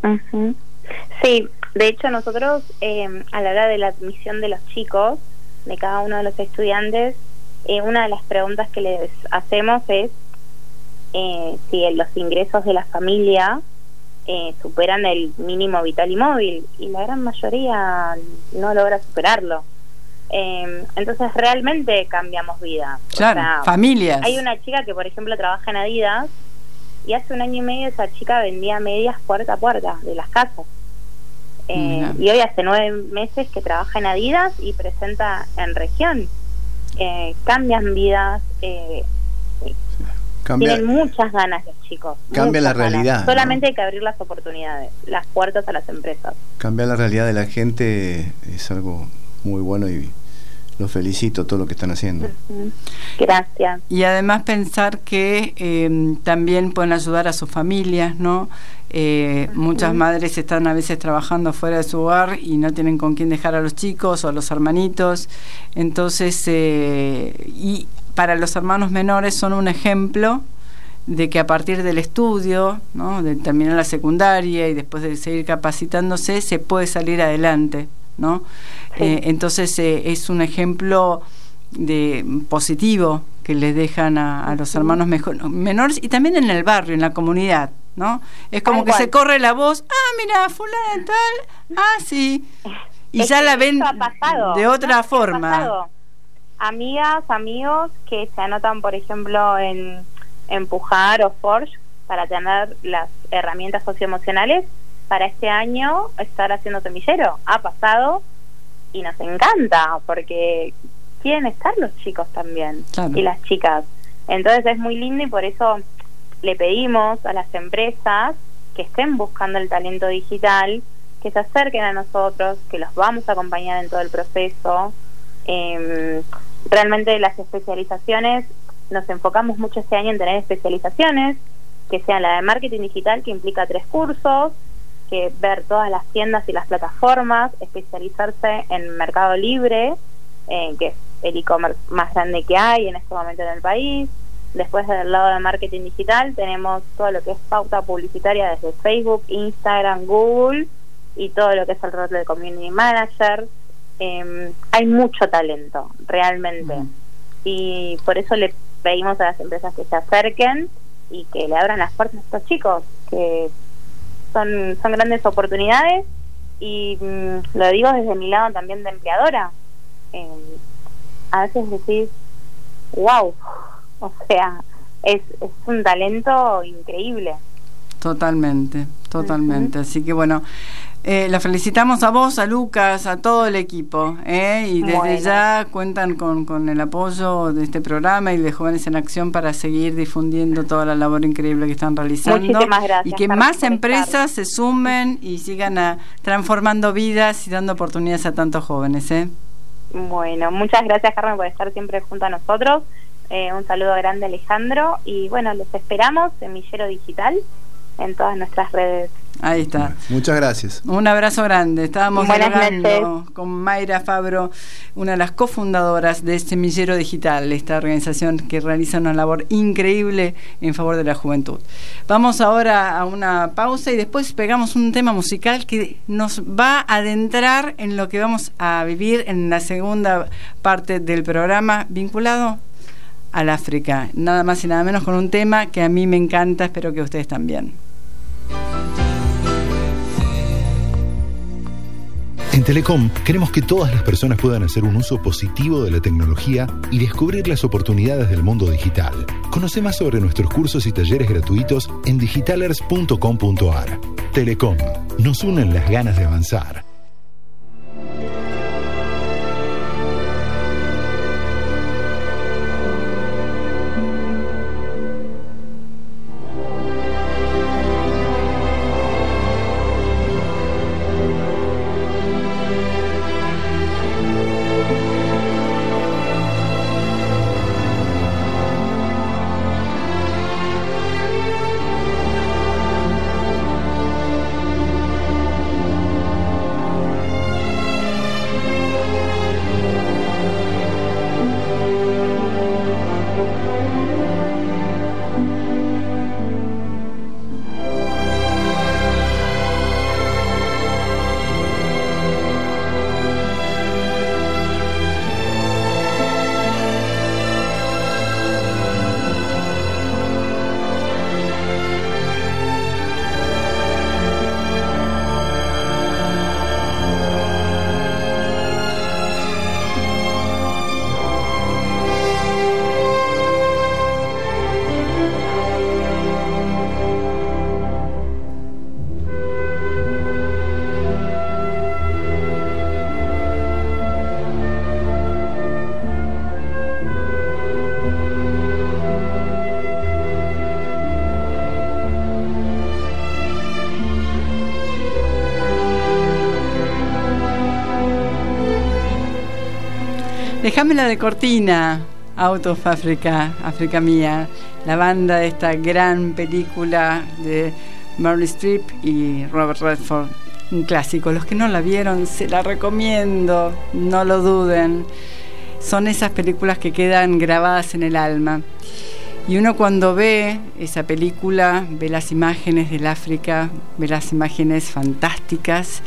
Speaker 9: Sí, de hecho nosotros a la hora de la admisión de los chicos, de cada uno de los estudiantes, una de las preguntas que les hacemos es si los ingresos de la familia superan el mínimo vital y móvil, y la gran mayoría no logra superarlo. Entonces realmente cambiamos vida.
Speaker 6: Claro, o sea, familias.
Speaker 9: Hay una chica que, por ejemplo, trabaja en Adidas y hace 1 año y medio esa chica vendía medias puerta a puerta de las casas. Y hoy hace 9 meses que trabaja en Adidas y presenta en región. Cambian vidas. Tienen muchas ganas los chicos.
Speaker 7: Cambia la realidad,
Speaker 9: ¿no? Solamente hay que abrir las oportunidades, las puertas a las empresas.
Speaker 7: Cambiar la realidad de la gente es algo muy bueno y los felicito todo lo que están haciendo.
Speaker 9: Gracias.
Speaker 6: Y además pensar que también pueden ayudar a sus familias, ¿no? Muchas madres están a veces trabajando fuera de su hogar y no tienen con quién dejar a los chicos o a los hermanitos. Entonces, y para los hermanos menores son un ejemplo de que a partir del estudio, ¿no? De terminar la secundaria y después de seguir capacitándose, se puede salir adelante, ¿no? Entonces es un ejemplo de positivo que les dejan a los hermanos menores y también en el barrio, en la comunidad, ¿no? Es como que se corre la voz, mira, fulana tal, sí, y ya la ven de otra forma.
Speaker 9: Amigas, amigos que se anotan, por ejemplo, en Pujar o Forge, para tener las herramientas socioemocionales para este año estar haciendo semillero. Ha pasado y nos encanta porque quieren estar los chicos también, claro, y las chicas. Entonces es muy lindo y por eso le pedimos a las empresas que estén buscando el talento digital, que se acerquen a nosotros, que los vamos a acompañar en todo el proceso. Realmente las especializaciones, nos enfocamos mucho este año en tener especializaciones, que sean la de marketing digital, que implica 3 cursos, que ver todas las tiendas y las plataformas, especializarse en Mercado Libre, que es el e-commerce más grande que hay en este momento en el país. Después, del lado de marketing digital, tenemos todo lo que es pauta publicitaria desde Facebook, Instagram, Google, y todo lo que es el rol de community manager. Hay mucho talento, realmente. Y por eso le pedimos a las empresas que se acerquen y que le abran las puertas a estos chicos, que son grandes oportunidades. Y lo digo desde mi lado también de empleadora. A veces decís, wow, o sea, es un talento increíble.
Speaker 6: Totalmente. Así que bueno, la felicitamos a vos, a Lucas, a todo el equipo, y desde ya cuentan con el apoyo de este programa y de Jóvenes en Acción para seguir difundiendo toda la labor increíble que están realizando.
Speaker 9: Muchísimas gracias,
Speaker 6: y que
Speaker 9: Carmen,
Speaker 6: más empresas se sumen y sigan transformando vidas y dando oportunidades a tantos jóvenes.
Speaker 9: Bueno, muchas gracias, Carmen, por estar siempre junto a nosotros. Un saludo grande, Alejandro, y bueno, los esperamos en Semillero Digital en todas nuestras redes.
Speaker 6: Ahí está.
Speaker 7: Muchas gracias.
Speaker 6: Un abrazo grande. Estábamos hablando
Speaker 9: noches
Speaker 6: con Mayra Fabro, una de las cofundadoras de Semillero Digital, esta organización que realiza una labor increíble en favor de la juventud. Vamos ahora a una pausa y después pegamos un tema musical que nos va a adentrar en lo que vamos a vivir en la segunda parte del programa, vinculado al África. Nada más y nada menos con un tema que a mí me encanta, espero que a ustedes también.
Speaker 4: En Telecom queremos que todas las personas puedan hacer un uso positivo de la tecnología y descubrir las oportunidades del mundo digital. Conoce más sobre nuestros cursos y talleres gratuitos en digitalers.com.ar. Telecom, nos unen las ganas de avanzar.
Speaker 6: Déjamela de cortina, Out of Africa, África Mía, la banda de esta gran película de Meryl Streep y Robert Redford, un clásico. Los que no la vieron, se la recomiendo, no lo duden. Son esas películas que quedan grabadas en el alma. Y uno cuando ve esa película, ve las imágenes del África, ve las imágenes fantásticas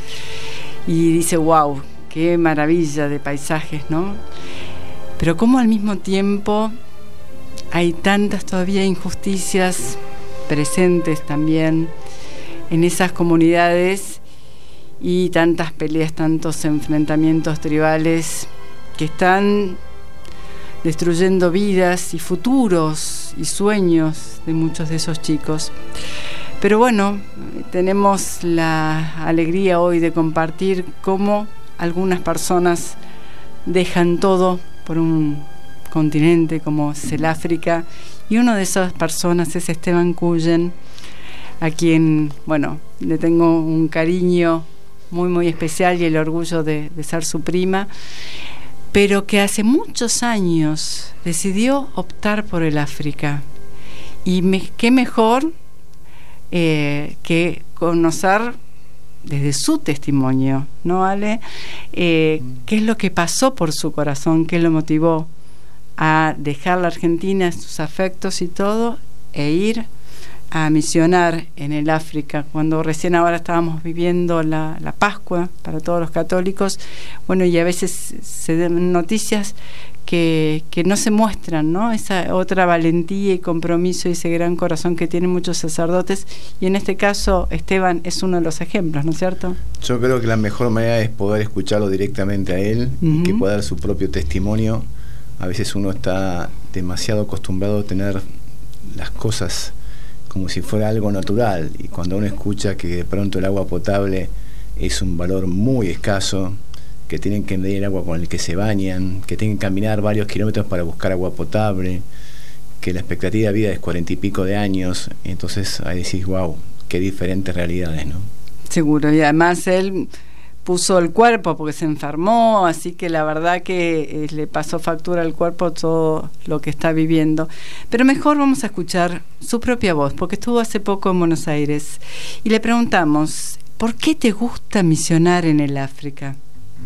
Speaker 6: y dice, wow, qué maravilla de paisajes, ¿no? Pero cómo al mismo tiempo hay tantas todavía injusticias presentes también en esas comunidades y tantas peleas, tantos enfrentamientos tribales que están destruyendo vidas y futuros y sueños de muchos de esos chicos. Pero bueno, tenemos la alegría hoy de compartir cómo algunas personas dejan todo por un continente como es el África, y una de esas personas es Esteban Cullen, a quien, bueno, le tengo un cariño muy muy especial y el orgullo de ser su prima, pero que hace muchos años decidió optar por el África. Y qué mejor que conocer desde su testimonio, ¿no, Ale? ¿Qué es lo que pasó por su corazón? ¿Qué lo motivó a dejar la Argentina, sus afectos y todo, e ir a misionar en el África, cuando recién ahora estábamos viviendo la Pascua para todos los católicos? Bueno, y a veces se dan noticias que no se muestran, ¿no? Esa otra valentía y compromiso y ese gran corazón que tienen muchos sacerdotes, y en este caso Esteban es uno de los ejemplos, ¿no es cierto?
Speaker 7: Yo creo que la mejor manera es poder escucharlo directamente a él, y que pueda dar su propio testimonio. A veces uno está demasiado acostumbrado a tener las cosas como si fuera algo natural, y cuando uno escucha que de pronto el agua potable es un valor muy escaso, que tienen que medir el agua con el que se bañan, que tienen que caminar varios kilómetros para buscar agua potable, que la expectativa de vida es 40 y pico de años, entonces ahí decís, wow, qué diferentes realidades, ¿no? Seguro, y además él puso el cuerpo porque se enfermó, así que la verdad que le pasó factura al cuerpo todo lo que está viviendo. Pero mejor vamos a escuchar su propia voz, porque estuvo hace poco en Buenos Aires, y le preguntamos, ¿por qué te gusta misionar en el África?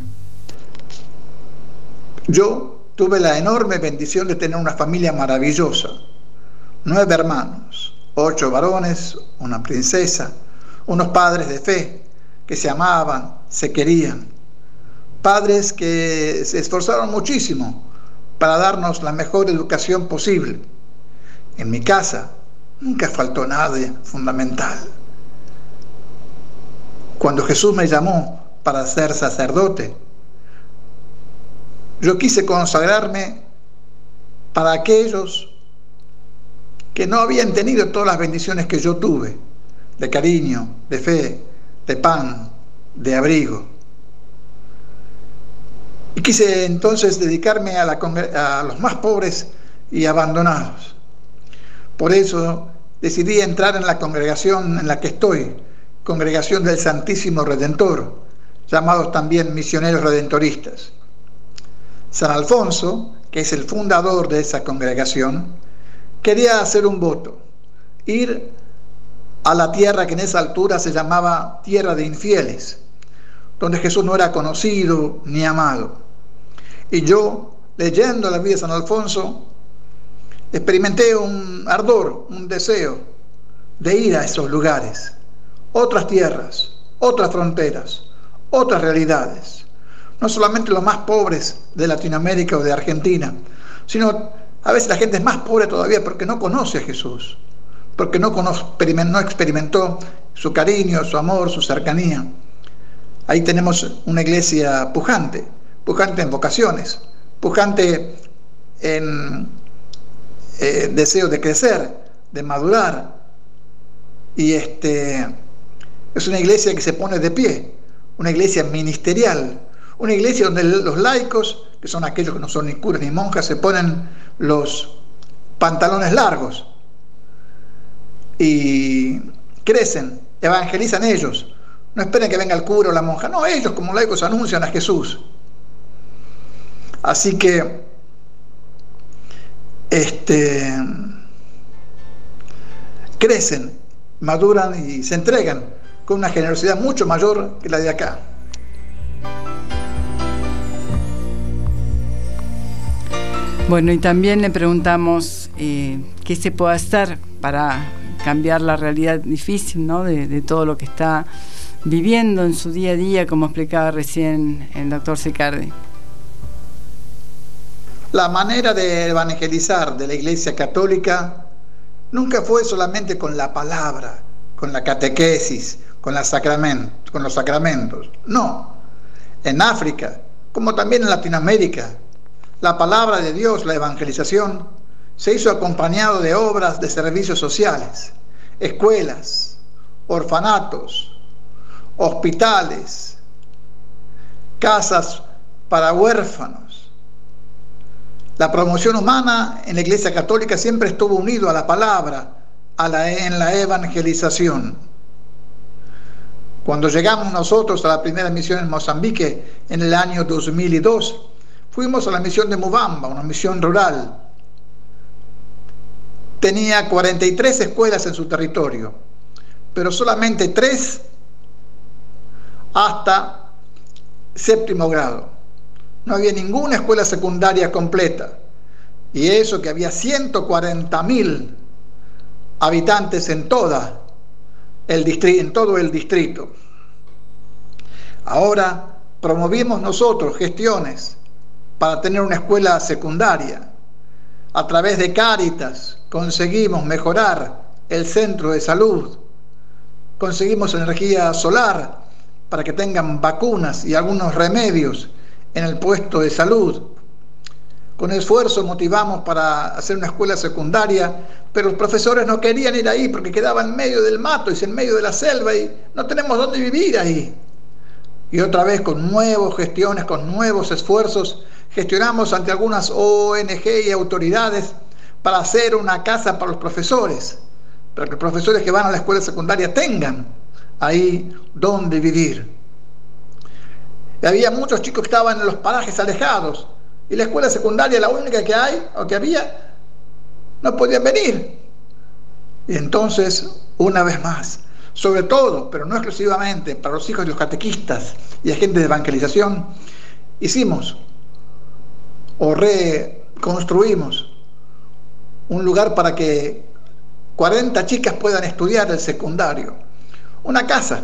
Speaker 11: Yo tuve la enorme bendición de tener una familia maravillosa, 9 hermanos, 8 varones, una princesa, unos padres de fe que se amaban, se querían, padres que se esforzaron muchísimo para darnos la mejor educación posible. En mi casa nunca faltó nada fundamental. Cuando Jesús me llamó para ser sacerdote, yo quise consagrarme para aquellos que no habían tenido todas las bendiciones que yo tuve, de cariño, de fe, de pan, de abrigo. Y quise entonces dedicarme a los más pobres y abandonados. Por eso decidí entrar en la congregación en la que estoy, Congregación del Santísimo Redentor, llamados también misioneros redentoristas. San Alfonso, que es el fundador de esa congregación, quería hacer un voto, ir a la tierra que en esa altura se llamaba Tierra de Infieles, donde Jesús no era conocido ni amado. Y yo, leyendo la vida de San Alfonso, experimenté un ardor, un deseo de ir a esos lugares, otras tierras, otras fronteras, otras realidades. No solamente los más pobres de Latinoamérica o de Argentina, sino a veces la gente es más pobre todavía porque no conoce a Jesús, porque no experimentó su cariño, su amor, su cercanía. Ahí tenemos una iglesia pujante en vocaciones, pujante en deseo de crecer, de madurar, y es una iglesia que se pone de pie, una iglesia ministerial, una iglesia donde los laicos, que son aquellos que no son ni curas ni monjas, se ponen los pantalones largos y crecen, evangelizan ellos. No esperen que venga el cura o la monja, no, ellos como laicos anuncian a Jesús. Así que crecen, maduran y se entregan con una generosidad mucho mayor que la de acá.
Speaker 6: Bueno, y también le preguntamos qué se puede hacer para cambiar la realidad difícil, ¿no? de todo lo que está viviendo en su día a día, como explicaba recién el doctor Sicardi.
Speaker 11: La manera de evangelizar de la Iglesia Católica nunca fue solamente con la palabra, con la catequesis, con los sacramentos. No. En África, como también en Latinoamérica, La palabra de Dios, la evangelización, se hizo acompañado de obras de servicios sociales, escuelas, orfanatos, hospitales, casas para huérfanos. La promoción humana en la Iglesia Católica siempre estuvo unido a la palabra, en la evangelización. Cuando llegamos nosotros a la primera misión en Mozambique en el año 2002, fuimos a la misión de Mubamba, una misión rural. Tenía 43 escuelas en su territorio, pero solamente 3 hasta 7º grado. No había ninguna escuela secundaria completa. Y eso que había 140.000 habitantes en todo el distrito. Ahora promovimos nosotros gestiones para tener una escuela secundaria. A través de Cáritas conseguimos mejorar el centro de salud, conseguimos energía solar para que tengan vacunas y algunos remedios en el puesto de salud. Con esfuerzo motivamos para hacer una escuela secundaria, pero los profesores no querían ir ahí porque quedaba en medio del mato y en medio de la selva y no tenemos dónde vivir ahí. Y otra vez con nuevas gestiones, con nuevos esfuerzos, gestionamos ante algunas ONG y autoridades para hacer una casa para los profesores, para que los profesores que van a la escuela secundaria tengan ahí donde vivir. Y había muchos chicos que estaban en los parajes alejados y la escuela secundaria, la única que hay o que había, no podían venir. Y entonces, una vez más, sobre todo, pero no exclusivamente, para los hijos de los catequistas y agentes de evangelización, hicimos o reconstruimos un lugar para que 40 chicas puedan estudiar el secundario. Una casa,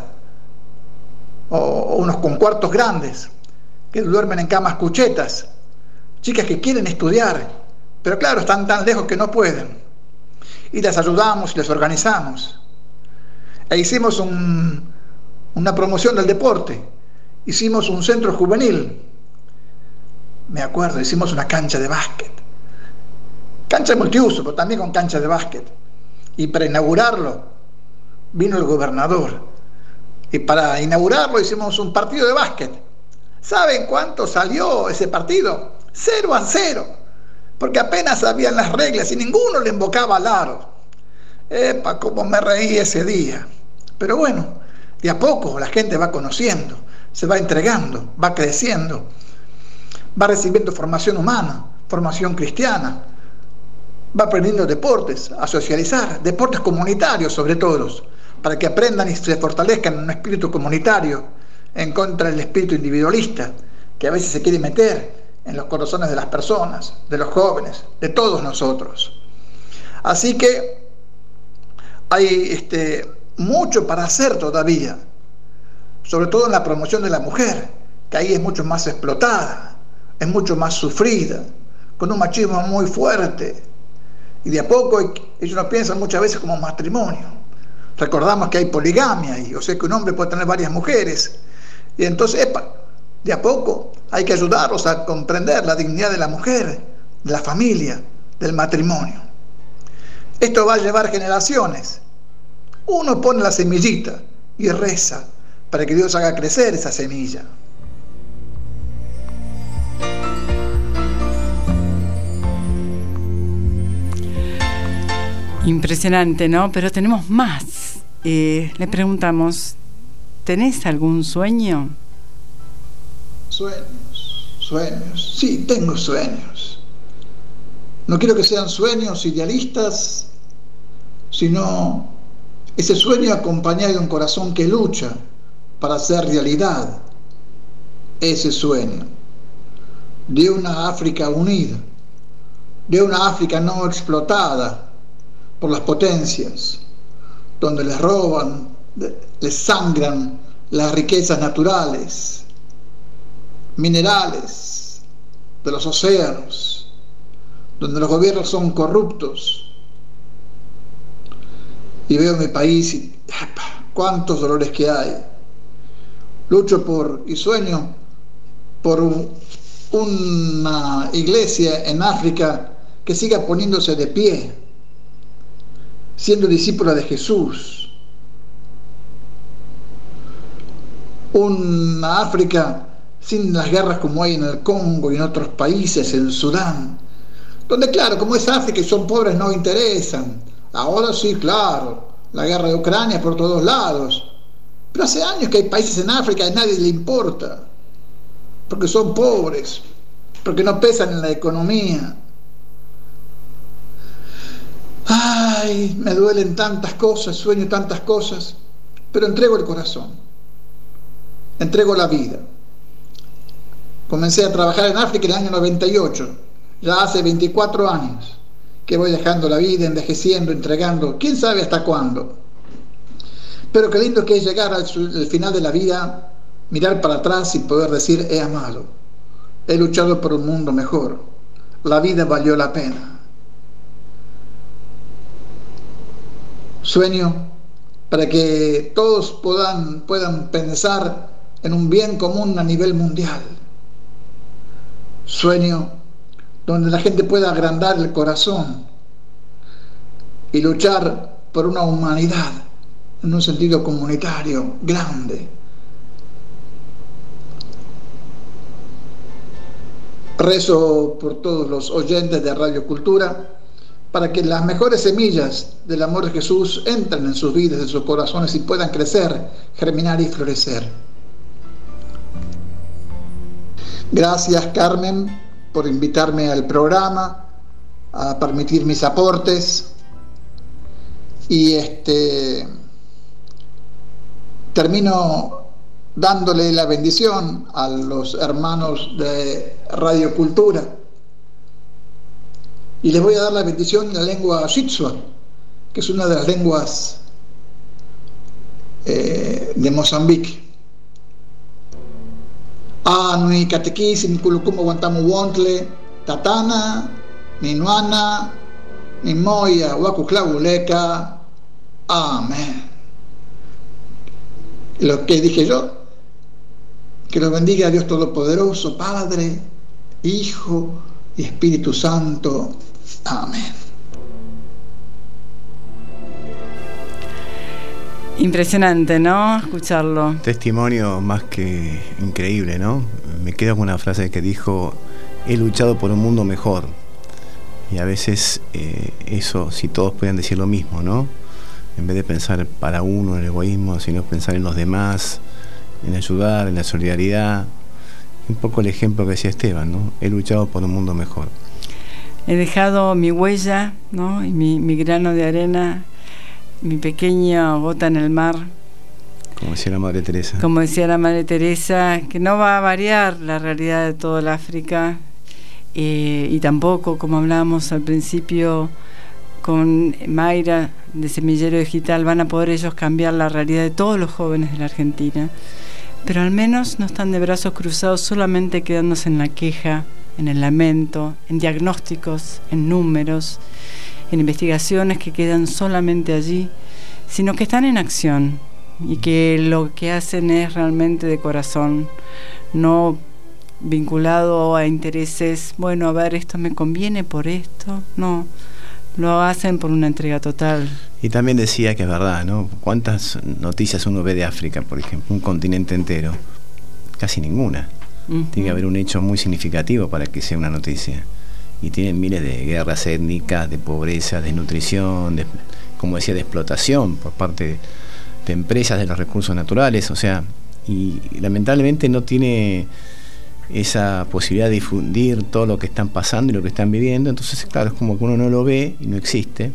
Speaker 11: o unos con cuartos grandes, que duermen en camas cuchetas, chicas que quieren estudiar, pero claro, están tan lejos que no pueden. Y las ayudamos, les organizamos. E hicimos una promoción del deporte, hicimos un centro juvenil. Me acuerdo, hicimos una cancha de básquet, cancha multiuso, pero también con cancha de básquet. Y para inaugurarlo vino el gobernador. Y para inaugurarlo hicimos un partido de básquet. ¿Saben cuánto salió ese partido? 0-0. Porque apenas sabían las reglas y ninguno le invocaba al aro. ¡Epa, cómo me reí ese día! Pero bueno, de a poco la gente va conociendo, se va entregando, va creciendo, va recibiendo formación humana, formación cristiana, va aprendiendo deportes, a socializar, deportes comunitarios sobre todo, para que aprendan y se fortalezcan en un espíritu comunitario en contra del espíritu individualista que a veces se quiere meter en los corazones de las personas, de los jóvenes, de todos nosotros. Así que hay mucho para hacer todavía, sobre todo en la promoción de la mujer, que ahí es mucho más explotada, es mucho más sufrida, con un machismo muy fuerte, y de a poco ellos no piensan muchas veces como matrimonio. Recordamos que hay poligamia y o sea que un hombre puede tener varias mujeres, y entonces de a poco hay que ayudarlos a comprender la dignidad de la mujer, de la familia, del matrimonio. Esto va a llevar generaciones. Uno pone la semillita y reza para que Dios haga crecer esa semilla.
Speaker 6: Impresionante, ¿no? Pero tenemos más. Le preguntamos, ¿tenés algún sueño?
Speaker 11: Sueños. Sí, tengo sueños. No quiero que sean sueños idealistas, sino ese sueño acompañado de un corazón que lucha para hacer realidad ese sueño de una África unida, de una África no explotada por las potencias, donde les roban, les sangran las riquezas naturales, minerales de los océanos, donde los gobiernos son corruptos. Y veo mi país y cuántos dolores que hay. Lucho y sueño por una iglesia en África que siga poniéndose de pie, siendo discípula de Jesús. Una África sin las guerras como hay en el Congo y en otros países, en Sudán, donde claro, como es África y son pobres, no interesan. Ahora sí, claro, la guerra de Ucrania por todos lados, pero hace años que hay países en África y a nadie le importa, porque son pobres, porque no pesan en la economía. Ay, me duelen tantas cosas, sueño tantas cosas, pero entrego el corazón, entrego la vida. Comencé a trabajar en África en el año 98, ya hace 24 años que voy dejando la vida, envejeciendo, entregando, quién sabe hasta cuándo. Pero qué lindo que es llegar al final de la vida, mirar para atrás y poder decir: he amado, he luchado por un mundo mejor, la vida valió la pena. Sueño para que todos puedan pensar en un bien común a nivel mundial. Sueño donde la gente pueda agrandar el corazón y luchar por una humanidad en un sentido comunitario grande. Rezo por todos los oyentes de Radio Cultura para que las mejores semillas del amor de Jesús entren en sus vidas, en sus corazones y puedan crecer, germinar y florecer. Gracias, Carmen, por invitarme al programa, a permitir mis aportes, y termino dándole la bendición a los hermanos de Radio Cultura, y les voy a dar la bendición en la lengua Shitsua, que es una de las lenguas de Mozambique. Nui catequisi ni kulukumo wantamu wontle tatana ni nuana ni moya wakuklawuleka. Amén. Lo que dije yo, que lo bendiga Dios Todopoderoso, Padre, Hijo y Espíritu Santo. Amén.
Speaker 6: Impresionante, ¿no? Escucharlo.
Speaker 7: Testimonio más que increíble, ¿no? Me quedo con una frase que dijo: he luchado por un mundo mejor. Y a veces eso, si todos pueden decir lo mismo, ¿no? En vez de pensar para uno en el egoísmo, sino pensar en los demás, en ayudar, en la solidaridad. Un poco el ejemplo que decía Esteban, ¿no? He luchado por un mundo mejor.
Speaker 6: He dejado mi huella, ¿no? Y mi grano de arena, mi pequeña gota en el mar.
Speaker 7: Como decía la Madre Teresa.
Speaker 6: Como decía la Madre Teresa, que no va a variar la realidad de toda el África, y tampoco, como hablábamos al principio con Mayra de Semillero Digital, van a poder ellos cambiar la realidad de todos los jóvenes de la Argentina. Pero al menos no están de brazos cruzados solamente quedándose en la queja, en el lamento, en diagnósticos, en números, en investigaciones que quedan solamente allí, sino que están en acción y que lo que hacen es realmente de corazón, no vinculado a intereses, bueno, a ver, esto me conviene por esto, no, lo hacen por una entrega total.
Speaker 7: Y también decía que es verdad, ¿no? ¿Cuántas noticias uno ve de África, por ejemplo, un continente entero? Casi ninguna. Tiene que haber un hecho muy significativo para que sea una noticia. Y tienen miles de guerras étnicas, de pobreza, de desnutrición, como decía, de explotación por parte de empresas de los recursos naturales, o sea, y lamentablemente no tiene esa posibilidad de difundir todo lo que están pasando y lo que están viviendo. Entonces, claro, es como que uno no lo ve y no existe.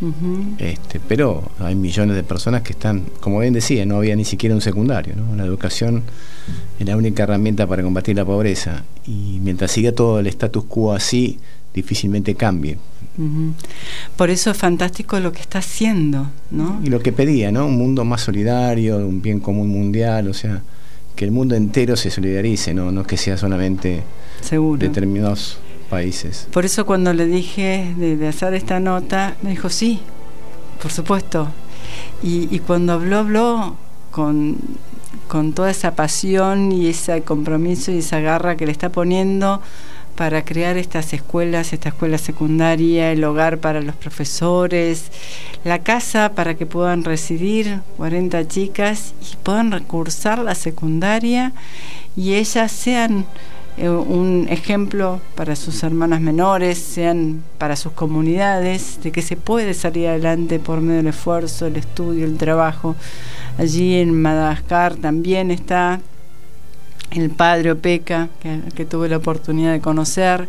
Speaker 7: Pero hay millones de personas que están, como bien decía, no había ni siquiera un secundario, ¿no? La educación es la única herramienta para combatir la pobreza, y mientras siga todo el status quo así, difícilmente cambie.
Speaker 6: Por eso es fantástico lo que está haciendo, ¿no?
Speaker 7: Y lo que pedía, ¿no? Un mundo más solidario, un bien común mundial, o sea, que el mundo entero se solidarice, no que sea solamente determinados países.
Speaker 6: Por eso cuando le dije de hacer esta nota, me dijo sí, por supuesto. Y cuando habló con con toda esa pasión y ese compromiso y esa garra que le está poniendo para crear estas escuelas, esta escuela secundaria, el hogar para los profesores, la casa para que puedan residir 40 chicas y puedan recursar la secundaria y ellas sean un ejemplo para sus hermanas menores, sean para sus comunidades, de que se puede salir adelante por medio del esfuerzo, el estudio, el trabajo. Allí en Madagascar también está el padre Opeka, que tuve la oportunidad de conocer,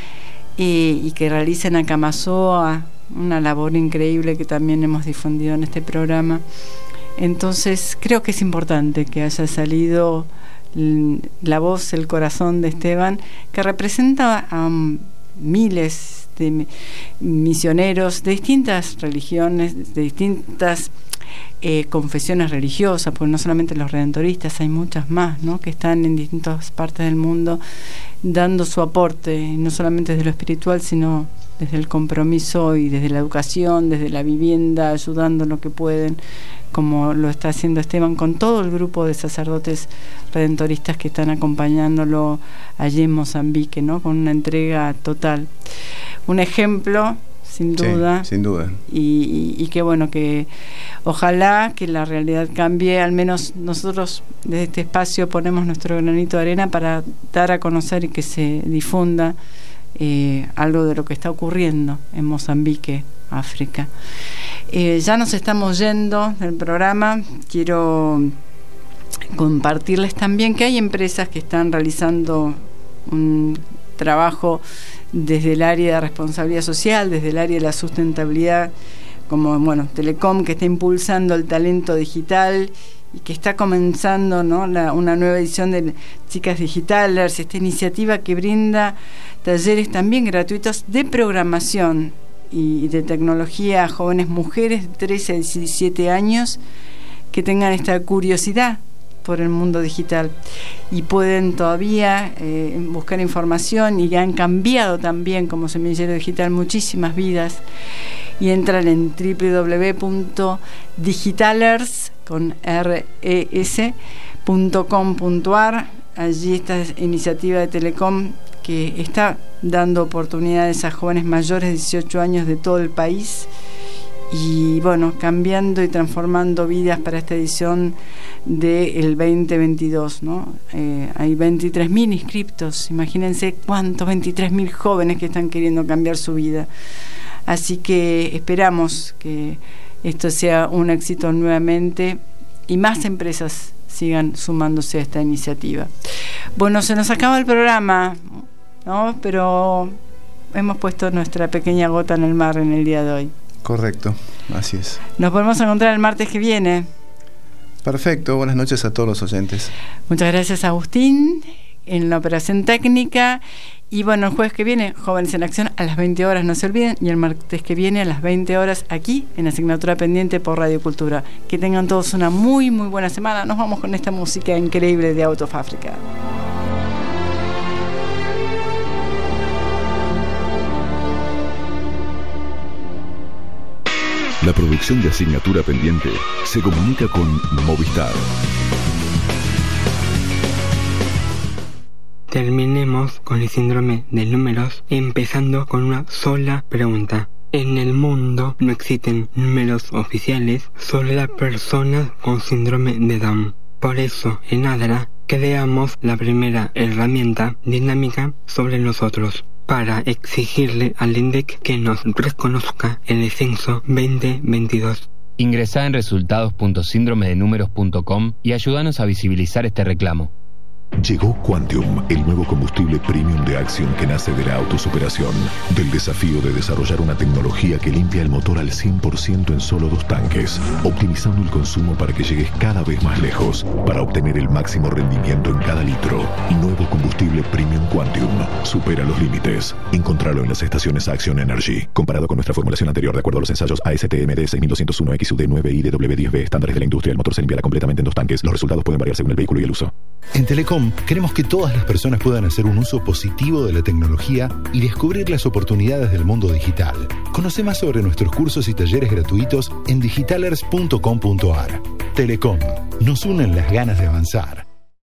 Speaker 6: y que realiza en Acamazoa una labor increíble que también hemos difundido en este programa. Entonces creo que es importante que haya salido la voz, el corazón de Esteban, que representa a miles de misioneros de distintas religiones, de distintas confesiones religiosas, porque no solamente los redentoristas, hay muchas más, ¿no?, que están en distintas partes del mundo dando su aporte, no solamente desde lo espiritual, sino desde el compromiso y desde la educación, desde la vivienda, ayudando en lo que pueden, como lo está haciendo Esteban con todo el grupo de sacerdotes redentoristas que están acompañándolo allí en Mozambique, ¿no?, con una entrega total. Un ejemplo, sin duda.
Speaker 7: Sí, sin duda.
Speaker 6: Y qué bueno, que ojalá que la realidad cambie. Al menos nosotros desde este espacio ponemos nuestro granito de arena para dar a conocer y que se difunda algo de lo que está ocurriendo en Mozambique, África. Ya nos estamos yendo del programa. Quiero compartirles también que hay empresas que están realizando un trabajo desde el área de responsabilidad social, desde el área de la sustentabilidad, como Telecom, que está impulsando el talento digital y que está comenzando, ¿no?, una nueva edición de Chicas Digitalers, esta iniciativa que brinda talleres también gratuitos de programación y de tecnología a jóvenes mujeres de 13 a 17 años que tengan esta curiosidad por el mundo digital y pueden todavía buscar información, y han cambiado también como semillero digital muchísimas vidas, y entran en www.digitalers.com.ar. allí esta iniciativa de Telecom que está dando oportunidades a jóvenes mayores de 18 años de todo el país y cambiando y transformando vidas para esta edición del 2022, ¿no? Hay 23.000 inscriptos, imagínense cuántos 23.000 jóvenes que están queriendo cambiar su vida. Así que esperamos que esto sea un éxito nuevamente y más empresas sigan sumándose a esta iniciativa. Bueno, se nos acaba el programa, ¿no?, pero hemos puesto nuestra pequeña gota en el mar en el día de hoy.
Speaker 7: Correcto, así es.
Speaker 6: Nos podemos encontrar el martes que viene.
Speaker 7: Perfecto, buenas noches a todos los oyentes.
Speaker 6: Muchas gracias, Agustín, en la operación técnica. Y el jueves que viene, Jóvenes en Acción, a las 20 horas, no se olviden. Y el martes que viene, a las 20 horas, aquí, en Asignatura Pendiente por Radio Cultura. Que tengan todos una muy, muy buena semana. Nos vamos con esta música increíble de Out of Africa.
Speaker 1: La producción de Asignatura Pendiente se comunica con Movistar.
Speaker 2: Terminemos con el síndrome de números, empezando con una sola pregunta. En el mundo no existen números oficiales, solo las personas con síndrome de Down. Por eso, en ADRA, creamos la primera herramienta dinámica sobre nosotros, para exigirle al INDEC que nos reconozca el censo 2022.
Speaker 3: Ingresá en resultados.síndromedenúmeros.com y ayúdanos a visibilizar este reclamo.
Speaker 1: Llegó Quantium, el nuevo combustible premium de Axion que nace de la autosuperación, del desafío de desarrollar una tecnología que limpia el motor al 100% en solo 2 tanques, optimizando el consumo para que llegues cada vez más lejos, para obtener el máximo rendimiento en cada litro. Nuevo combustible premium Quantium, supera los límites. Encontralo en las estaciones Axion Energy. Comparado con nuestra formulación anterior, de acuerdo a los ensayos ASTM-D 6201 XUD9 y DW10B, estándares de la industria, el motor se limpiará completamente en 2 tanques. Los resultados pueden variar según el vehículo y el uso.
Speaker 4: En Telecom queremos que todas las personas puedan hacer un uso positivo de la tecnología y descubrir las oportunidades del mundo digital. Conoce más sobre nuestros cursos y talleres gratuitos en digitalers.com.ar. Telecom. Nos unen las ganas de avanzar.